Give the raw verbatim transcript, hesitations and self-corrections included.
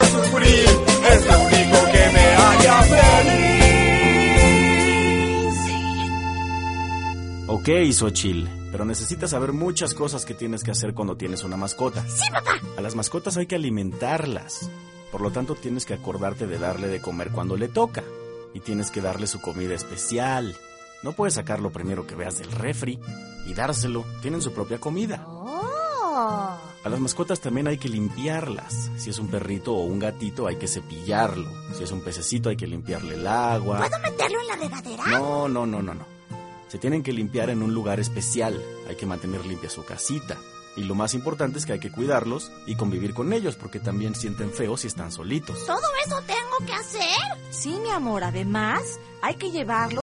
sufrir, es lo único que me haría feliz. Ok, Xochitl, pero necesitas saber muchas cosas que tienes que hacer cuando tienes una mascota. ¡Sí, papá! A las mascotas hay que alimentarlas. Por lo tanto, tienes que acordarte de darle de comer cuando le toca. Y tienes que darle su comida especial. No puedes sacar lo primero que veas del refri y dárselo. Tienen su propia comida. ¡Oh! A las mascotas también hay que limpiarlas. Si es un perrito o un gatito, hay que cepillarlo. Si es un pececito, hay que limpiarle el agua. ¿Puedo meterlo en la regadera? No, no, no, no, no. Se tienen que limpiar en un lugar especial. Hay que mantener limpia su casita. Y lo más importante es que hay que cuidarlos y convivir con ellos, porque también sienten feo si están solitos. ¿Todo eso tengo que hacer? Sí, mi amor, además hay que llevarlo